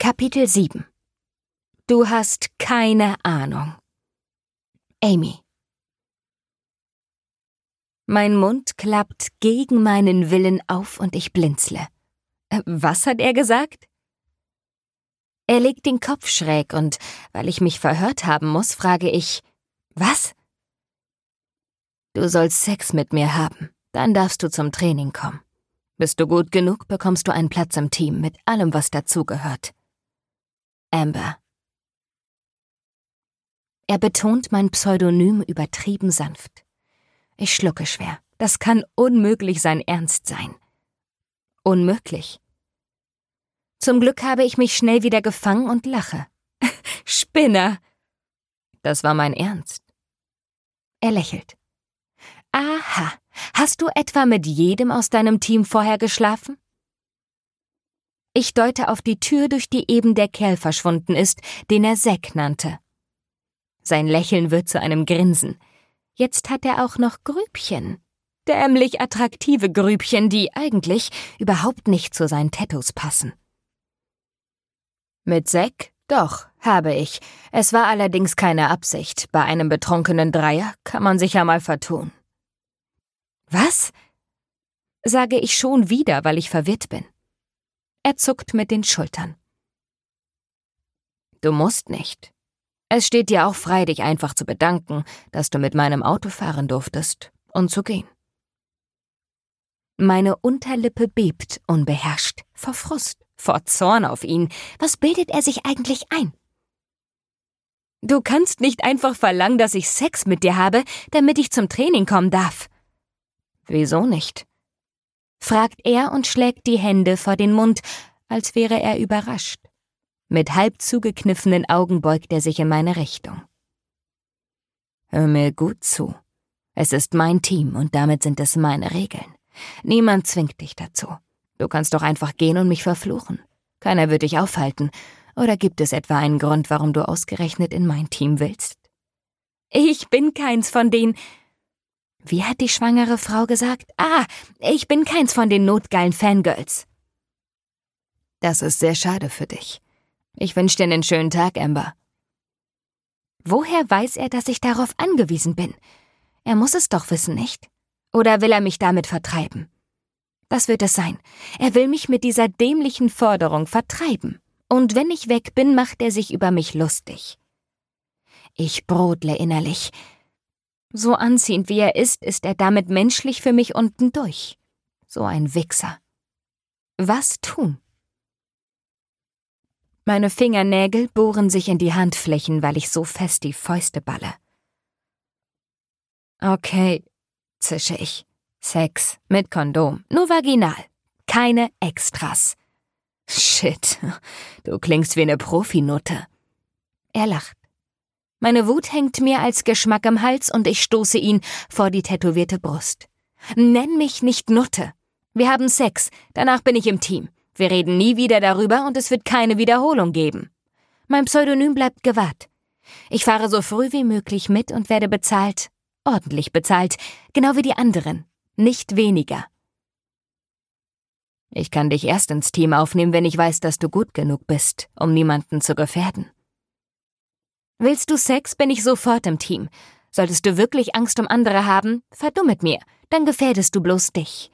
Kapitel 7. Du hast keine Ahnung. Amy. Mein Mund klappt gegen meinen Willen auf und ich blinzle. Was hat er gesagt? Er legt den Kopf schräg und, weil ich mich verhört haben muss, frage ich, was? Du sollst Sex mit mir haben, dann darfst du zum Training kommen. Bist du gut genug, bekommst du einen Platz im Team mit allem, was dazugehört. Amber. Er betont mein Pseudonym übertrieben sanft. Ich schlucke schwer. Das kann unmöglich sein Ernst sein. Unmöglich. Zum Glück habe ich mich schnell wieder gefangen und lache. Spinner! Das war mein Ernst. Er lächelt. Aha, hast du etwa mit jedem aus deinem Team vorher geschlafen? Ich deute auf die Tür, durch die eben der Kerl verschwunden ist, den er Zack nannte. Sein Lächeln wird zu einem Grinsen. Jetzt hat er auch noch Grübchen. Dämlich attraktive Grübchen, die eigentlich überhaupt nicht zu seinen Tattoos passen. Mit Zack? Doch, habe ich. Es war allerdings keine Absicht. Bei einem betrunkenen Dreier kann man sich ja mal vertun. Was? Sage ich schon wieder, weil ich verwirrt bin. Er zuckt mit den Schultern. Du musst nicht. Es steht dir auch frei, dich einfach zu bedanken, dass du mit meinem Auto fahren durftest und zu gehen. Meine Unterlippe bebt unbeherrscht, vor Frust, vor Zorn auf ihn. Was bildet er sich eigentlich ein? Du kannst nicht einfach verlangen, dass ich Sex mit dir habe, damit ich zum Training kommen darf. Wieso nicht? Fragt er und schlägt die Hände vor den Mund, als wäre er überrascht. Mit halb zugekniffenen Augen beugt er sich in meine Richtung. Hör mir gut zu. Es ist mein Team und damit sind es meine Regeln. Niemand zwingt dich dazu. Du kannst doch einfach gehen und mich verfluchen. Keiner wird dich aufhalten. Oder gibt es etwa einen Grund, warum du ausgerechnet in mein Team willst? Ich bin keins von den... Wie hat die schwangere Frau gesagt? Ich bin keins von den notgeilen Fangirls. Das ist sehr schade für dich. Ich wünsche dir einen schönen Tag, Amber. Woher weiß er, dass ich darauf angewiesen bin? Er muss es doch wissen, nicht? Oder will er mich damit vertreiben? Das wird es sein. Er will mich mit dieser dämlichen Forderung vertreiben. Und wenn ich weg bin, macht er sich über mich lustig. Ich brodle innerlich. So anziehend wie er ist er damit menschlich für mich unten durch. So ein Wichser. Was tun? Meine Fingernägel bohren sich in die Handflächen, weil ich so fest die Fäuste balle. Okay, zische ich. Sex mit Kondom, nur vaginal. Keine Extras. Shit, du klingst wie eine Profinutte. Er lacht. Meine Wut hängt mir als Geschmack im Hals und ich stoße ihn vor die tätowierte Brust. Nenn mich nicht Nutte. Wir haben Sex, danach bin ich im Team. Wir reden nie wieder darüber und es wird keine Wiederholung geben. Mein Pseudonym bleibt gewahrt. Ich fahre so früh wie möglich mit und werde bezahlt, ordentlich bezahlt, genau wie die anderen, nicht weniger. Ich kann dich erst ins Team aufnehmen, wenn ich weiß, dass du gut genug bist, um niemanden zu gefährden. Willst du Sex, bin ich sofort im Team. Solltest du wirklich Angst um andere haben, verdumm mit mir, dann gefährdest du bloß dich.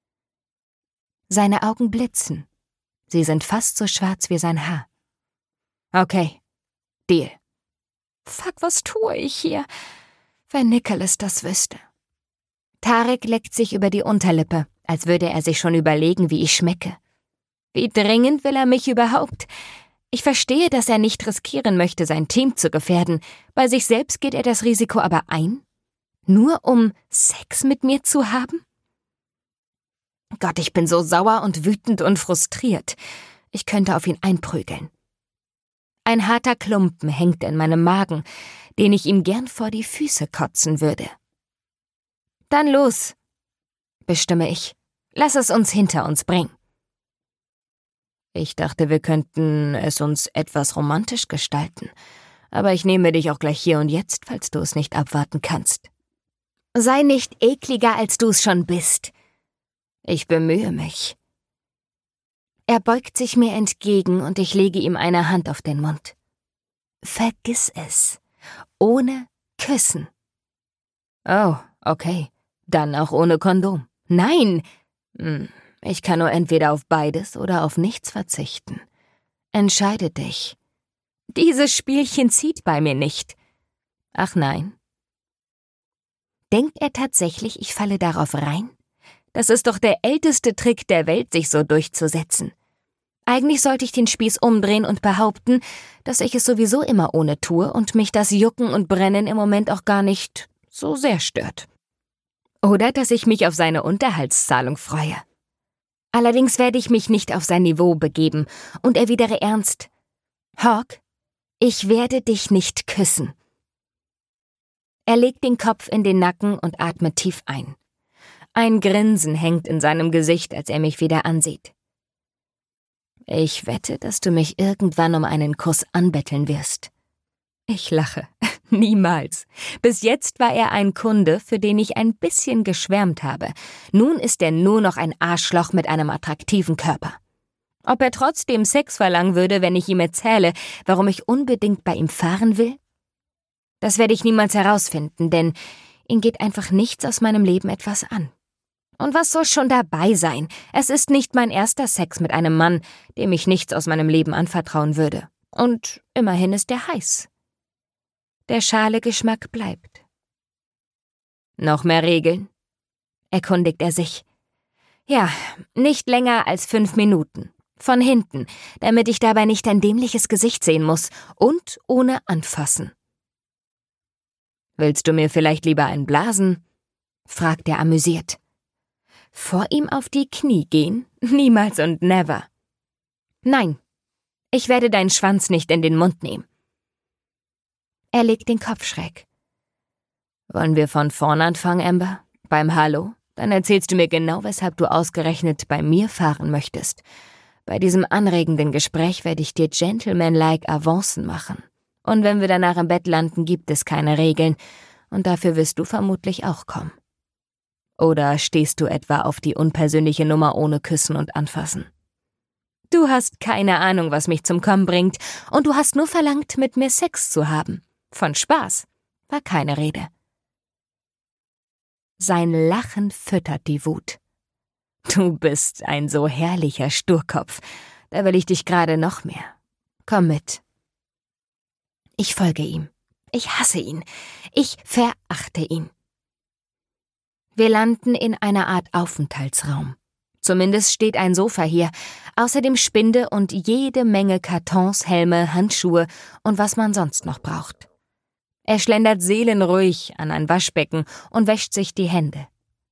Seine Augen blitzen. Sie sind fast so schwarz wie sein Haar. Okay, Deal. Fuck, was tue ich hier? Wenn Nicholas das wüsste. Tarek leckt sich über die Unterlippe, als würde er sich schon überlegen, wie ich schmecke. Wie dringend will er mich überhaupt? Ich verstehe, dass er nicht riskieren möchte, sein Team zu gefährden. Bei sich selbst geht er das Risiko aber ein? Nur um Sex mit mir zu haben? Gott, ich bin so sauer und wütend und frustriert. Ich könnte auf ihn einprügeln. Ein harter Klumpen hängt in meinem Magen, den ich ihm gern vor die Füße kotzen würde. Dann los, bestimme ich. Lass es uns hinter uns bringen. Ich dachte, wir könnten es uns etwas romantisch gestalten. Aber ich nehme dich auch gleich hier und jetzt, falls du es nicht abwarten kannst. Sei nicht ekliger, als du es schon bist. Ich bemühe mich. Er beugt sich mir entgegen und ich lege ihm eine Hand auf den Mund. Vergiss es. Ohne Küssen. Oh, okay. Dann auch ohne Kondom. Nein! Ich kann nur entweder auf beides oder auf nichts verzichten. Entscheide dich. Dieses Spielchen zieht bei mir nicht. Ach nein. Denkt er tatsächlich, ich falle darauf rein? Das ist doch der älteste Trick der Welt, sich so durchzusetzen. Eigentlich sollte ich den Spieß umdrehen und behaupten, dass ich es sowieso immer ohne tue und mich das Jucken und Brennen im Moment auch gar nicht so sehr stört. Oder dass ich mich auf seine Unterhaltszahlung freue. Allerdings werde ich mich nicht auf sein Niveau begeben und erwidere ernst: Hawk, ich werde dich nicht küssen. Er legt den Kopf in den Nacken und atmet tief ein. Ein Grinsen hängt in seinem Gesicht, als er mich wieder ansieht. Ich wette, dass du mich irgendwann um einen Kuss anbetteln wirst. Ich lache. Niemals. Bis jetzt war er ein Kunde, für den ich ein bisschen geschwärmt habe. Nun ist er nur noch ein Arschloch mit einem attraktiven Körper. Ob er trotzdem Sex verlangen würde, wenn ich ihm erzähle, warum ich unbedingt bei ihm fahren will? Das werde ich niemals herausfinden, denn ihn geht einfach nichts aus meinem Leben etwas an. Und was soll schon dabei sein? Es ist nicht mein erster Sex mit einem Mann, dem ich nichts aus meinem Leben anvertrauen würde. Und immerhin ist er heiß. Der schale Geschmack bleibt. Noch mehr Regeln? Erkundigt er sich. Ja, nicht länger als 5 Minuten. Von hinten, damit ich dabei nicht ein dämliches Gesicht sehen muss. Und ohne anfassen. Willst du mir vielleicht lieber einen blasen? Fragt er amüsiert. Vor ihm auf die Knie gehen? Niemals und never. Nein, ich werde deinen Schwanz nicht in den Mund nehmen. Er legt den Kopf schräg. Wollen wir von vorn anfangen, Amber? Beim Hallo? Dann erzählst du mir genau, weshalb du ausgerechnet bei mir fahren möchtest. Bei diesem anregenden Gespräch werde ich dir gentlemanlike Avancen machen. Und wenn wir danach im Bett landen, gibt es keine Regeln. Und dafür wirst du vermutlich auch kommen. Oder stehst du etwa auf die unpersönliche Nummer ohne Küssen und Anfassen? Du hast keine Ahnung, was mich zum Kommen bringt, und du hast nur verlangt, mit mir Sex zu haben. Von Spaß war keine Rede. Sein Lachen füttert die Wut. Du bist ein so herrlicher Sturkopf, da will ich dich gerade noch mehr. Komm mit. Ich folge ihm. Ich hasse ihn. Ich verachte ihn. Wir landen in einer Art Aufenthaltsraum. Zumindest steht ein Sofa hier, außerdem Spinde und jede Menge Kartons, Helme, Handschuhe und was man sonst noch braucht. Er schlendert seelenruhig an ein Waschbecken und wäscht sich die Hände.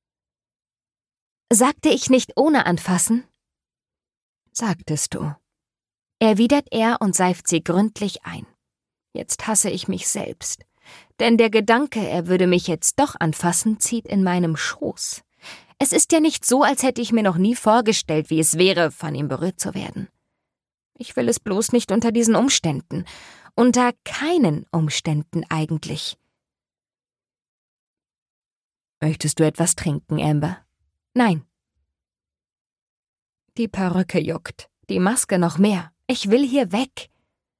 Sagte ich nicht ohne anfassen? Sagtest du. Erwidert er und seift sie gründlich ein. Jetzt hasse ich mich selbst. Denn der Gedanke, er würde mich jetzt doch anfassen, zieht in meinem Schoß. Es ist ja nicht so, als hätte ich mir noch nie vorgestellt, wie es wäre, von ihm berührt zu werden. Ich will es bloß nicht unter diesen Umständen. Unter keinen Umständen eigentlich. Möchtest du etwas trinken, Amber? Nein. Die Perücke juckt, die Maske noch mehr. Ich will hier weg.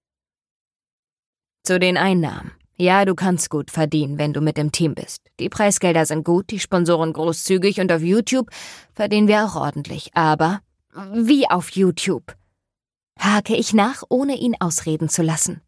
Zu den Einnahmen. Ja, du kannst gut verdienen, wenn du mit im Team bist. Die Preisgelder sind gut, die Sponsoren großzügig und auf YouTube verdienen wir auch ordentlich. Aber wie auf YouTube? Hake ich nach, ohne ihn ausreden zu lassen.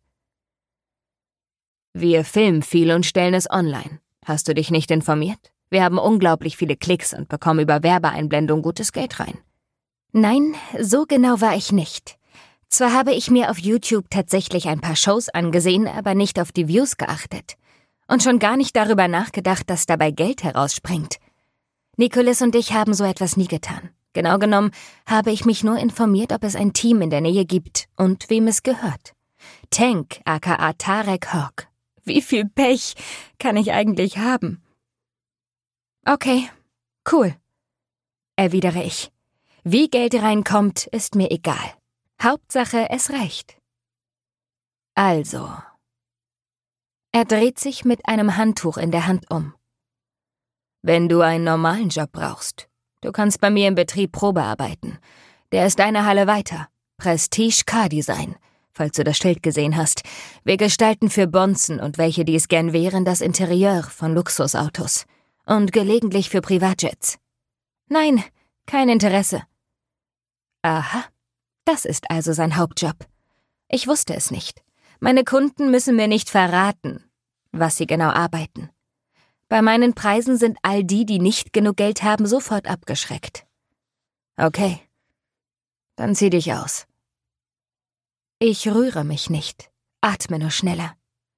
Wir filmen viel und stellen es online. Hast du dich nicht informiert? Wir haben unglaublich viele Klicks und bekommen über Werbeeinblendung gutes Geld rein. Nein, so genau war ich nicht. Zwar habe ich mir auf YouTube tatsächlich ein paar Shows angesehen, aber nicht auf die Views geachtet. Und schon gar nicht darüber nachgedacht, dass dabei Geld herausspringt. Nicholas und ich haben so etwas nie getan. Genau genommen habe ich mich nur informiert, ob es ein Team in der Nähe gibt und wem es gehört. Tank, aka Tarek Hawk. Wie viel Pech kann ich eigentlich haben? Okay, cool, erwidere ich. Wie Geld reinkommt, ist mir egal. Hauptsache, es reicht. Also. Er dreht sich mit einem Handtuch in der Hand um. Wenn du einen normalen Job brauchst, du kannst bei mir im Betrieb Probe arbeiten. Der ist eine Halle weiter. Prestige Car Design, falls du das Schild gesehen hast. Wir gestalten für Bonzen und welche, die es gern wären, das Interieur von Luxusautos. Und gelegentlich für Privatjets. Nein, kein Interesse. Aha, das ist also sein Hauptjob. Ich wusste es nicht. Meine Kunden müssen mir nicht verraten, was sie genau arbeiten. Bei meinen Preisen sind all die, die nicht genug Geld haben, sofort abgeschreckt. Okay, dann zieh dich aus. Ich rühre mich nicht, atme nur schneller.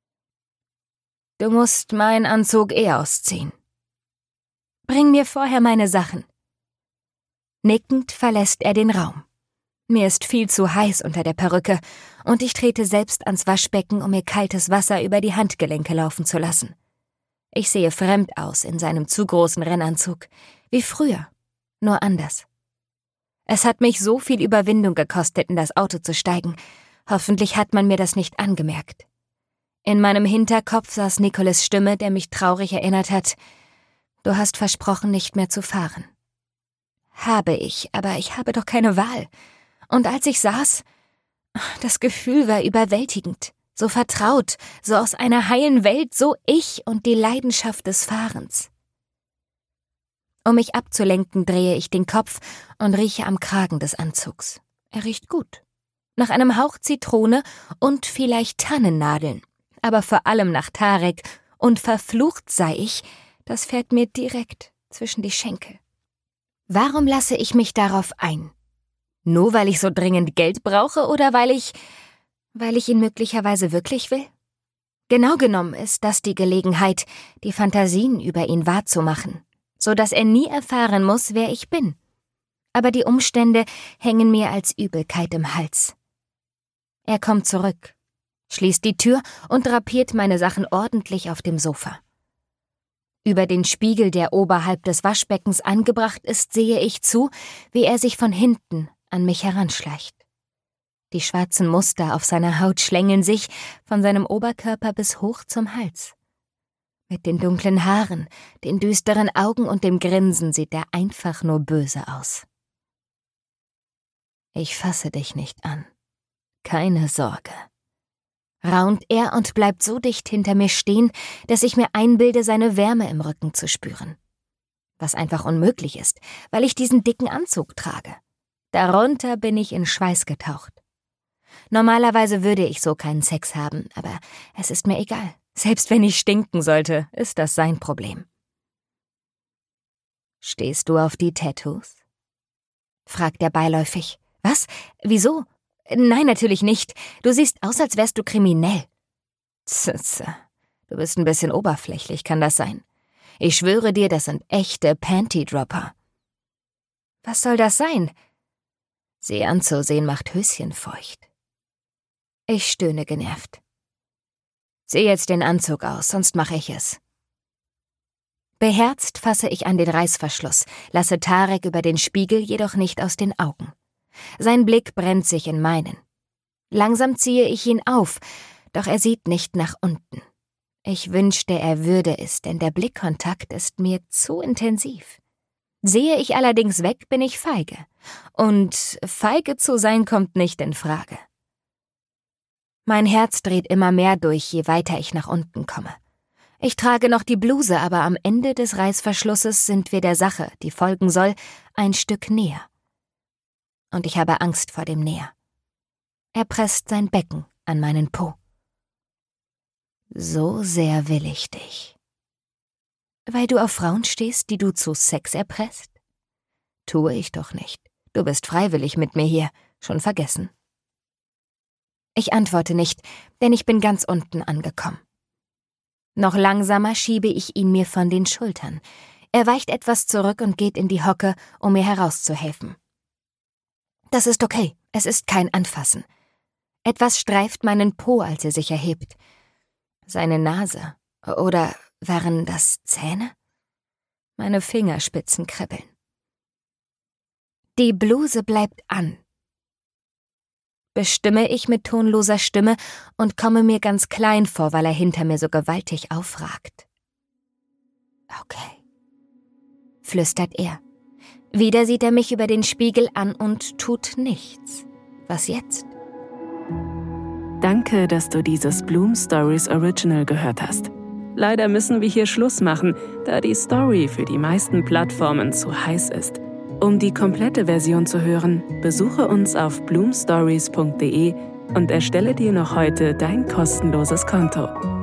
Du musst meinen Anzug ausziehen. Bring mir vorher meine Sachen. Nickend verlässt er den Raum. Mir ist viel zu heiß unter der Perücke und ich trete selbst ans Waschbecken, um mir kaltes Wasser über die Handgelenke laufen zu lassen. Ich sehe fremd aus in seinem zu großen Rennanzug, wie früher, nur anders. Es hat mich so viel Überwindung gekostet, in das Auto zu steigen. Hoffentlich hat man mir das nicht angemerkt. In meinem Hinterkopf saß Nicholas' Stimme, der mich traurig erinnert hat: Du hast versprochen, nicht mehr zu fahren. Habe ich, aber ich habe doch keine Wahl. Und als ich saß, das Gefühl war überwältigend. So vertraut, so aus einer heilen Welt, so ich und die Leidenschaft des Fahrens. Um mich abzulenken, drehe ich den Kopf und rieche am Kragen des Anzugs. Er riecht gut. Nach einem Hauch Zitrone und vielleicht Tannennadeln. Aber vor allem nach Tarek. Und verflucht sei ich, das fährt mir direkt zwischen die Schenkel. Warum lasse ich mich darauf ein? Nur weil ich so dringend Geld brauche oder weil ich ihn möglicherweise wirklich will? Genau genommen ist das die Gelegenheit, die Fantasien über ihn wahrzumachen, so dass er nie erfahren muss, wer ich bin. Aber die Umstände hängen mir als Übelkeit im Hals. Er kommt zurück, schließt die Tür und drapiert meine Sachen ordentlich auf dem Sofa. Über den Spiegel, der oberhalb des Waschbeckens angebracht ist, sehe ich zu, wie er sich von hinten an mich heranschleicht. Die schwarzen Muster auf seiner Haut schlängeln sich von seinem Oberkörper bis hoch zum Hals. Mit den dunklen Haaren, den düsteren Augen und dem Grinsen sieht er einfach nur böse aus. Ich fasse dich nicht an. Keine Sorge, raunt er und bleibt so dicht hinter mir stehen, dass ich mir einbilde, seine Wärme im Rücken zu spüren. Was einfach unmöglich ist, weil ich diesen dicken Anzug trage. Darunter bin ich in Schweiß getaucht. Normalerweise würde ich so keinen Sex haben, aber es ist mir egal. Selbst wenn ich stinken sollte, ist das sein Problem. Stehst du auf die Tattoos? Fragt er beiläufig. Was? Wieso? Nein, natürlich nicht. Du siehst aus, als wärst du kriminell. Du bist ein bisschen oberflächlich, kann das sein? Ich schwöre dir, das sind echte Panty-Dropper. Was soll das sein? Sie anzusehen macht Höschen feucht. Ich stöhne genervt. Zieh jetzt den Anzug aus, sonst mache ich es. Beherzt fasse ich an den Reißverschluss, lasse Tarek über den Spiegel jedoch nicht aus den Augen. Sein Blick brennt sich in meinen. Langsam ziehe ich ihn auf, doch er sieht nicht nach unten. Ich wünschte, er würde es, denn der Blickkontakt ist mir zu intensiv. Sehe ich allerdings weg, bin ich feige. Und feige zu sein kommt nicht in Frage. Mein Herz dreht immer mehr durch, je weiter ich nach unten komme. Ich trage noch die Bluse, aber am Ende des Reißverschlusses sind wir der Sache, die folgen soll, ein Stück näher. Und ich habe Angst vor dem Näher. Er presst sein Becken an meinen Po. So sehr will ich dich. Weil du auf Frauen stehst, die du zu Sex erpresst? Tue ich doch nicht. Du bist freiwillig mit mir hier. Schon vergessen. Ich antworte nicht, denn ich bin ganz unten angekommen. Noch langsamer schiebe ich ihn mir von den Schultern. Er weicht etwas zurück und geht in die Hocke, um mir herauszuhelfen. Das ist okay, es ist kein Anfassen. Etwas streift meinen Po, als er sich erhebt. Seine Nase. Oder waren das Zähne? Meine Fingerspitzen kribbeln. Die Bluse bleibt an. Bestimme ich mit tonloser Stimme und komme mir ganz klein vor, weil er hinter mir so gewaltig aufragt. Okay, flüstert er. Wieder sieht er mich über den Spiegel an und tut nichts. Was jetzt? Danke, dass du dieses Bloom Stories Original gehört hast. Leider müssen wir hier Schluss machen, da die Story für die meisten Plattformen zu heiß ist. Um die komplette Version zu hören, besuche uns auf bloomstories.de und erstelle dir noch heute dein kostenloses Konto.